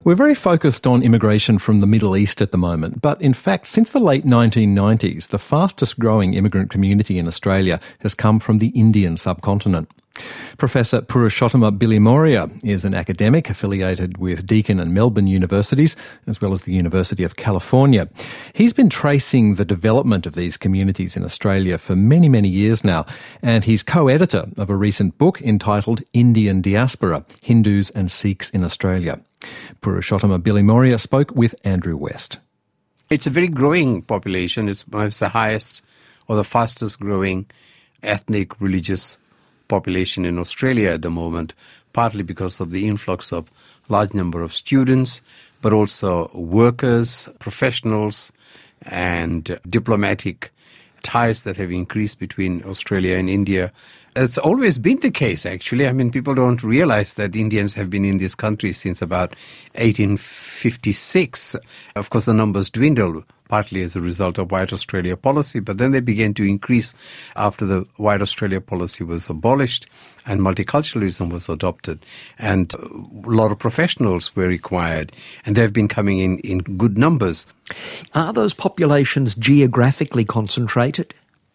We're very focused on immigration from the Middle East at the moment, but in fact, since the late 1990s, the fastest growing immigrant community in Australia has come from the Indian subcontinent. Professor Purushottama Bilimoria is an academic affiliated with Deakin and Melbourne universities, as well as the University of California. He's been tracing the development of these communities in Australia for many, many years now, and he's co-editor of a recent book entitled Indian Diaspora, Hindus and Sikhs in Australia. Purushottama Bilimoria spoke with Andrew West. It's a very growing population. It's perhaps the highest or the fastest growing ethnic religious population in Australia at the moment, partly because of the influx of large number of students, but also workers, professionals, and diplomatic ties that have increased between Australia and India. It's always been the case, actually. I mean, people don't realize that Indians have been in this country since about 1856. Of course, the numbers dwindled, partly as a result of White Australia policy, but then they began to increase after the White Australia policy was abolished and multiculturalism was adopted, and a lot of professionals were required, and they've been coming in good numbers. Are those populations geographically concentrated?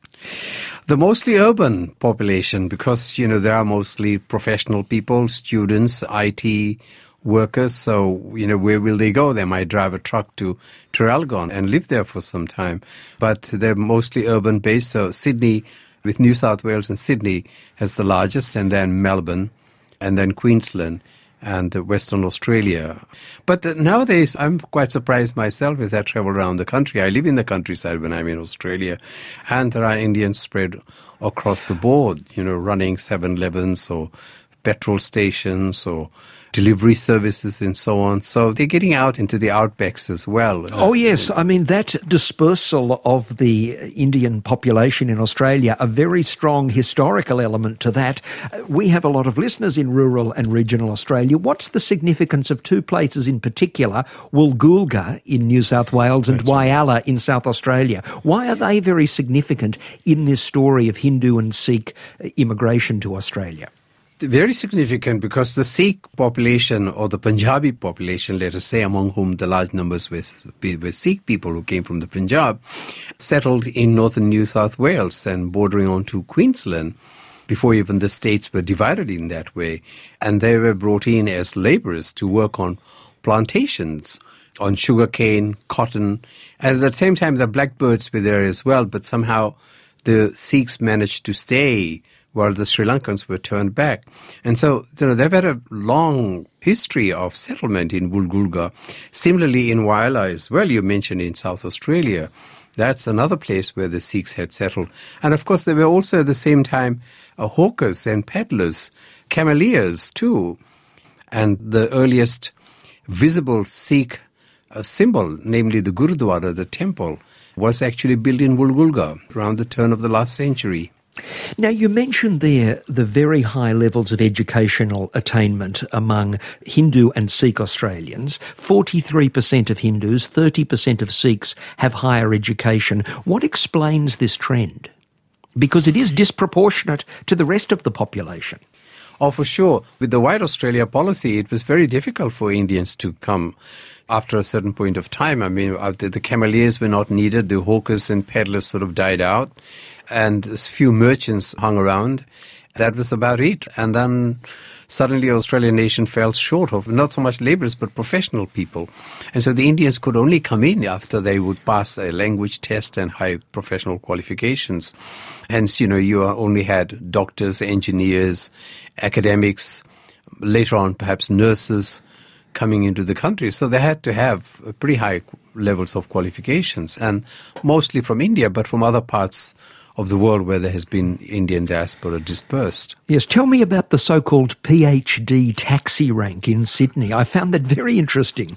The mostly urban population, because, there are mostly professional people, students, IT workers. So, where will they go? They might drive a truck to Traralgon and live there for some time. But they're mostly urban based. So Sydney, with New South Wales and Sydney, has the largest, and then Melbourne, and then Queensland and Western Australia. But nowadays, I'm quite surprised myself as I travel around the country. I live in the countryside when I'm in Australia, and there are Indians spread across the board, running 7-Elevens or petrol stations or delivery services and so on. So they're getting out into the outbacks as well. Oh, yes. I mean, that dispersal of the Indian population in Australia, a very strong historical element to that. We have a lot of listeners in rural and regional Australia. What's the significance of two places in particular, Woolgoolga in New South Wales and Whyalla in South Australia? Why are they very significant in this story of Hindu and Sikh immigration to Australia? Very significant because the Sikh population, or the Punjabi population, let us say, among whom the large numbers were Sikh people who came from the Punjab, settled in northern New South Wales and bordering on to Queensland before even the states were divided in that way. And they were brought in as labourers to work on plantations, on sugarcane, cotton. And at the same time, the blackbirds were there as well, but somehow the Sikhs managed to stay while the Sri Lankans were turned back. And so, they've had a long history of settlement in Woolgoolga. Similarly, in Whyalla as well, you mentioned in South Australia. That's another place where the Sikhs had settled. And of course, there were also at the same time hawkers and peddlers, cameleers too. And the earliest visible Sikh symbol, namely the Gurudwara, the temple, was actually built in Woolgoolga around the turn of the last century. Now, you mentioned there the very high levels of educational attainment among Hindu and Sikh Australians. 43% of Hindus, 30% of Sikhs have higher education. What explains this trend? Because it is disproportionate to the rest of the population. Oh, for sure. With the White Australia policy, it was very difficult for Indians to come after a certain point of time. I mean, the cameleers were not needed. The hawkers and peddlers sort of died out, and a few merchants hung around. That was about it. And then suddenly the Australian nation fell short of not so much labourers but professional people. And so the Indians could only come in after they would pass a language test and high professional qualifications. Hence, you only had doctors, engineers, academics, later on perhaps nurses coming into the country. So they had to have pretty high levels of qualifications, and mostly from India, but from other parts of the world where there has been Indian diaspora dispersed. Yes, tell me about the so-called PhD taxi rank in Sydney. I found that very interesting.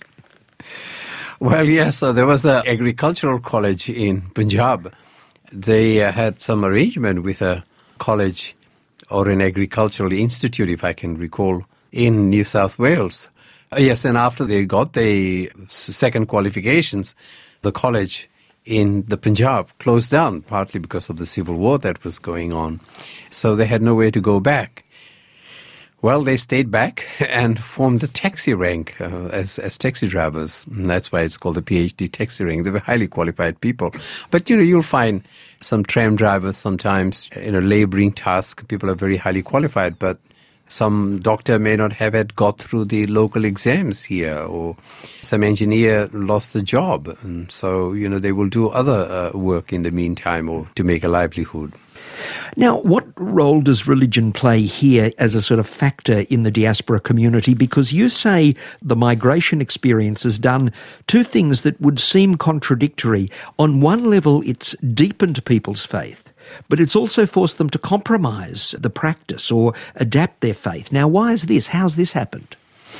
Well, yes, so there was an agricultural college in Punjab. They had some arrangement with a college or an agricultural institute, if I can recall, in New South Wales. Yes, and after they got the second qualifications, the college in the Punjab closed down, partly because of the civil war that was going on. So they had nowhere to go back. Well, they stayed back and formed the taxi rank as taxi drivers. And that's why it's called the PhD taxi rank. They were highly qualified people. But, you'll find some tram drivers sometimes in a laboring task. People are very highly qualified, but some doctor may not have got through the local exams here, or some engineer lost the job. And so, they will do other work in the meantime or to make a livelihood. Now, what role does religion play here as a sort of factor in the diaspora community? Because you say the migration experience has done two things that would seem contradictory. On one level, it's deepened people's faith, but it's also forced them to compromise the practice or adapt their faith. Now, why is this? How's this happened?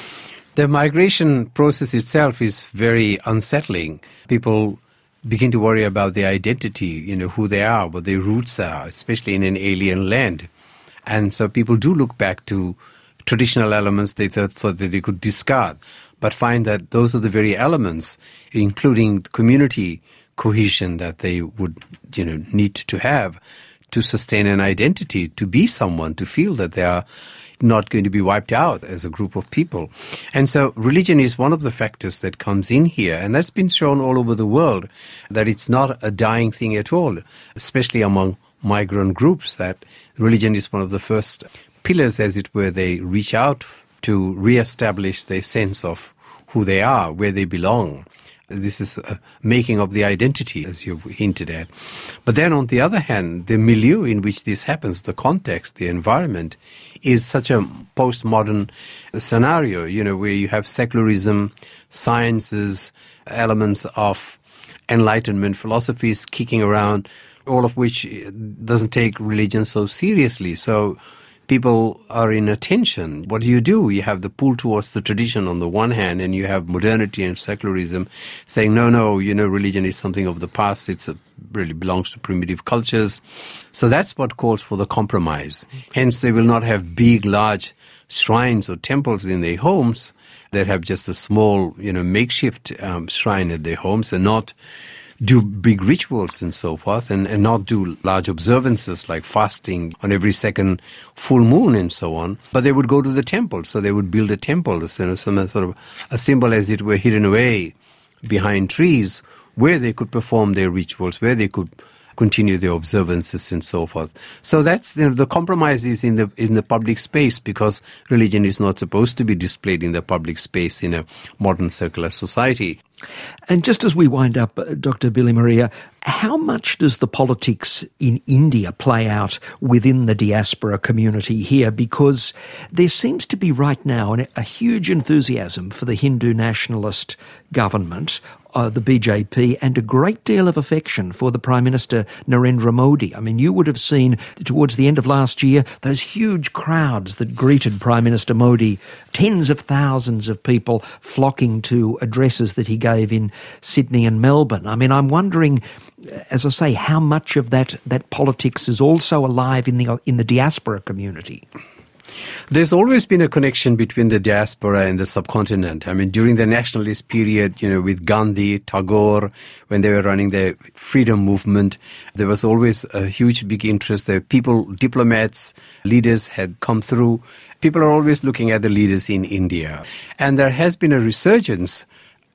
The migration process itself is very unsettling. People begin to worry about their identity, who they are, what their roots are, especially in an alien land. And so people do look back to traditional elements they thought that they could discard, but find that those are the very elements, including community cohesion, that they would, need to have to sustain an identity, to be someone, to feel that they are not going to be wiped out as a group of people. And so religion is one of the factors that comes in here, and that's been shown all over the world, that it's not a dying thing at all, especially among migrant groups, that religion is one of the first pillars, as it were. They reach out to re-establish their sense of who they are, where they belong. This is a making of the identity, as you hinted at. But then on the other hand, the milieu in which this happens, the context, the environment, is such a postmodern scenario, where you have secularism, sciences, elements of Enlightenment philosophies kicking around, all of which doesn't take religion so seriously. So people are in a tension. What do? You have the pull towards the tradition on the one hand, and you have modernity and secularism saying, no, religion is something of the past. It really belongs to primitive cultures. So that's what calls for the compromise. Hence, they will not have big, large shrines or temples in their homes. They have just a small, makeshift shrine at their homes, and not do big rituals and so forth, and not do large observances like fasting on every second full moon and so on. But they would go to the temple, so they would build a temple, some sort of a symbol, as it were, hidden away behind trees, where they could perform their rituals, where they could continue their observances and so forth. So that's the compromise is in the public space, because religion is not supposed to be displayed in the public space in a modern secular society. And just as we wind up, Dr. Billy Maria, how much does the politics in India play out within the diaspora community here? Because there seems to be right now a huge enthusiasm for the Hindu nationalist government, the BJP, and a great deal of affection for the Prime Minister Narendra Modi. I mean, you would have seen towards the end of last year those huge crowds that greeted Prime Minister Modi, tens of thousands of people flocking to addresses that he gave in Sydney and Melbourne. I mean, I'm wondering, as I say, how much of that politics is also alive in the diaspora community? There's always been a connection between the diaspora and the subcontinent. I mean, during the nationalist period, with Gandhi, Tagore, when they were running the freedom movement, there was always a huge, big interest. The people, diplomats, leaders had come through. People are always looking at the leaders in India. And there has been a resurgence,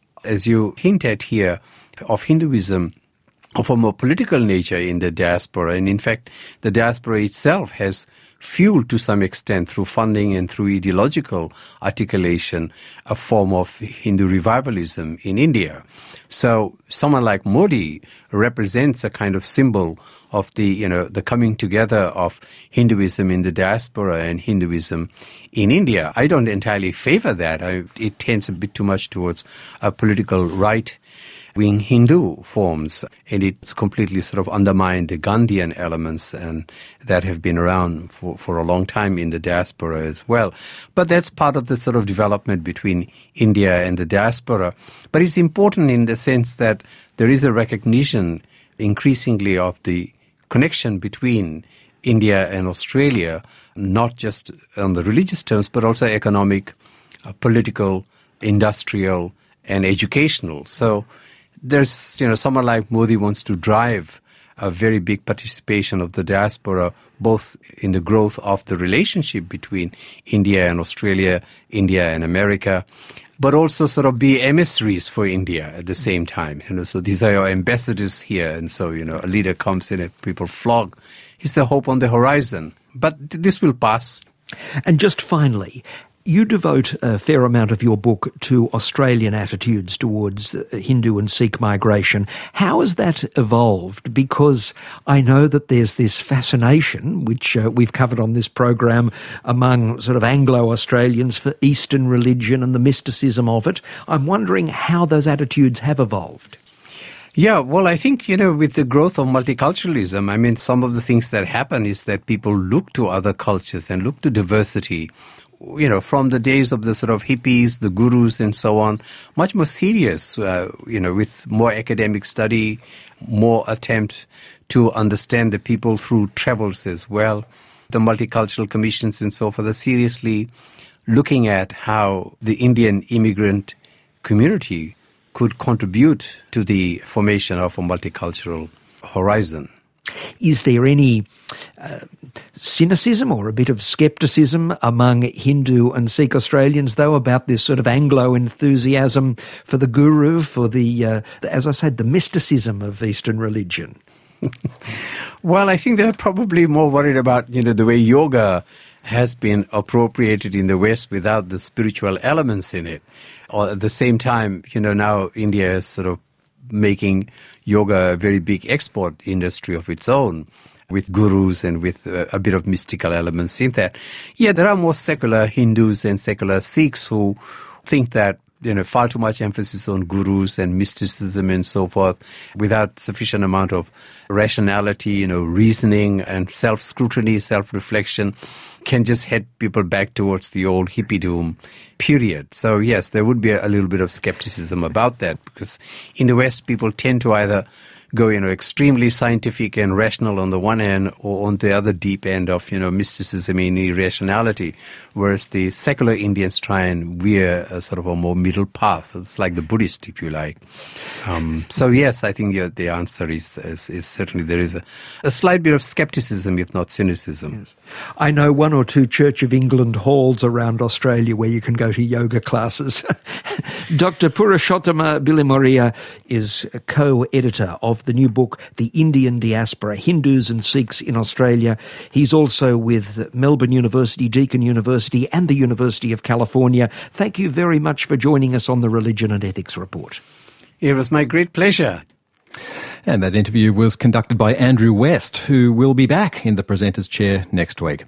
as you hint at here, of Hinduism of a more political nature in the diaspora. And in fact, the diaspora itself has fueled to some extent through funding and through ideological articulation a form of Hindu revivalism in India. So someone like Modi represents a kind of symbol of the coming together of Hinduism in the diaspora and Hinduism in India. I don't entirely favor that. It tends a bit too much towards a political right-wing Hindu forms, and it's completely sort of undermined the Gandhian elements and that have been around for a long time in the diaspora as well. But that's part of the sort of development between India and the diaspora. But it's important in the sense that there is a recognition increasingly of the connection between India and Australia, not just on the religious terms, but also economic, political, industrial, and educational. So there's, someone like Modi wants to drive a very big participation of the diaspora, both in the growth of the relationship between India and Australia, India and America, but also sort of be emissaries for India at the same time. So these are your ambassadors here. And so, a leader comes in and people flock. Is there hope on the horizon? But this will pass. And just finally, you devote a fair amount of your book to Australian attitudes towards Hindu and Sikh migration. How has that evolved? Because I know that there's this fascination, which we've covered on this program, among sort of Anglo-Australians for Eastern religion and the mysticism of it. I'm wondering how those attitudes have evolved. Yeah, well, I think, with the growth of multiculturalism, some of the things that happen is that people look to other cultures and look to diversity, from the days of the sort of hippies, the gurus and so on, much more serious, with more academic study, more attempt to understand the people through travels as well. The multicultural commissions and so forth are seriously looking at how the Indian immigrant community could contribute to the formation of a multicultural horizon. Is there any cynicism or a bit of scepticism among Hindu and Sikh Australians, though, about this sort of Anglo enthusiasm for the guru, for the, as I said, the mysticism of Eastern religion? Well, I think they're probably more worried about, the way yoga has been appropriated in the West without the spiritual elements in it. Or at the same time, now India is sort of making yoga a very big export industry of its own, with gurus and with a bit of mystical elements in that. Yeah, there are more secular Hindus and secular Sikhs who think that, far too much emphasis on gurus and mysticism and so forth, without sufficient amount of rationality, reasoning and self-scrutiny, self-reflection, can just head people back towards the old hippie-doom period. So yes, there would be a little bit of skepticism about that, because in the West, people tend to either go, extremely scientific and rational on the one hand, or on the other deep end of, mysticism and irrationality, whereas the secular Indians try and veer a sort of a more middle path. It's like the Buddhist, if you like. So yes, I think the answer is certainly there is a slight bit of skepticism, if not cynicism. Yes. I know one or two Church of England halls around Australia where you can go to yoga classes. Dr. Purushottama Bilimoria is a co-editor of the new book, The Indian Diaspora, Hindus and Sikhs in Australia. He's also with Melbourne University, Deakin University and the University of California. Thank you very much for joining us on the Religion and Ethics Report. It was my great pleasure. And that interview was conducted by Andrew West, who will be back in the presenter's chair next week.